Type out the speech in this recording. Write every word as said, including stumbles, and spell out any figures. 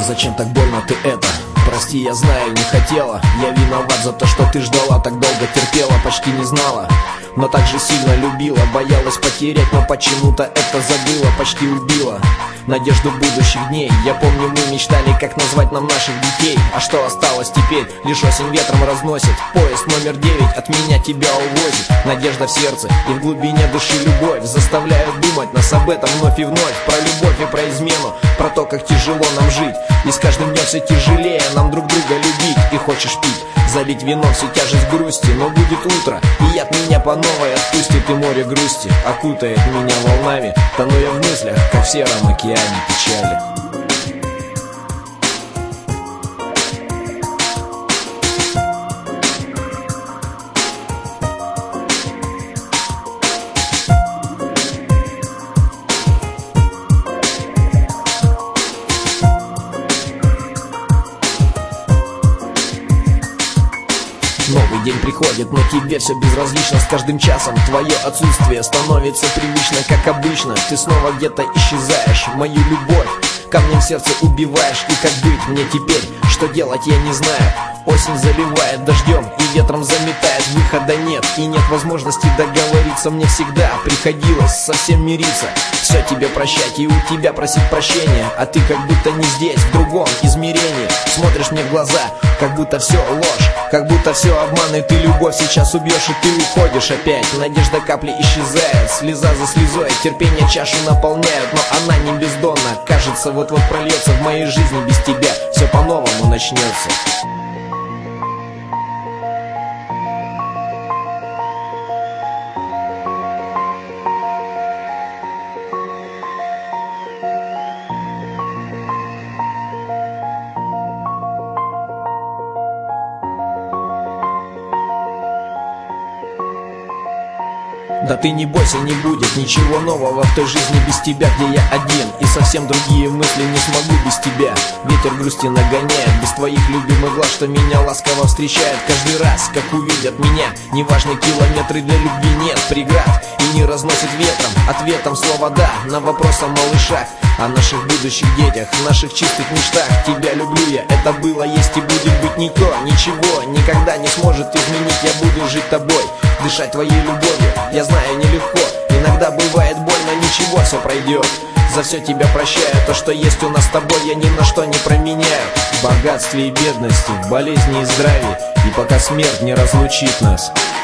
зачем так больно ты это? Прости, я знаю, не хотела. Я виноват за то, что ты ждала, так долго терпела, почти не знала, но так же сильно любила. Боялась потерять, но почему-то это забыла, почти убила надежду будущих дней. Я помню, мы мечтали, как назвать нам наших детей. А что осталось теперь? Лишь осень ветром разносит. Поезд номер девять от меня тебя увозит. Надежда в сердце и в глубине души любовь заставляют думать нас об этом вновь и вновь. Про любовь и про измену, про то, как тяжело нам жить. И с каждым днем все тяжелее нам друг друга любить. И хочешь пить, залить вином всю тяжесть грусти. Но будет утро, и яд меня по новой отпустит. И море грусти окутает меня волнами, тону я в мыслях, как в сером океане печали. Новый день приходит, но тебе все безразлично. С каждым часом твое отсутствие становится привычно, как обычно. Ты снова где-то исчезаешь, мою любовь камнем в сердце убиваешь. И как быть мне теперь, что делать я не знаю. Осень заливает дождем и ветром заметает. Выхода нет и нет возможности договориться. Мне всегда приходилось совсем мириться. Все тебе прощать и у тебя просить прощения. А ты как будто не здесь, в другом измерении. Смотришь мне в глаза, как будто все ложь, как будто все обман, и ты любовь сейчас убьешь, и ты уходишь опять. Надежда капли исчезает, слеза за слезой, терпение чашу наполняет, но она не бездонна. Кажется, вот-вот прольется в моей жизни без тебя. Все по-новому начнется. Да ты не бойся, не будет ничего нового в той жизни без тебя, где я один. И совсем другие мысли не смогу без тебя. Ветер грусти нагоняет, без твоих любимых глаз, что меня ласково встречает каждый раз, как увидят меня. Неважны километры, для любви нет преград и не разносит ветром ответом слово «да» на вопрос о малышах, о наших будущих детях, наших чистых мечтах. Тебя люблю я, это было, есть и будет быть никто, ничего никогда не сможет изменить. Я буду жить тобой, дышать твоей любовью. Я знаю, нелегко, иногда бывает больно, ничего, все пройдет. За все тебя прощаю, то, что есть у нас с тобой, я ни на что не променяю. В богатстве и бедности, в болезни и здравии, и пока смерть не разлучит нас.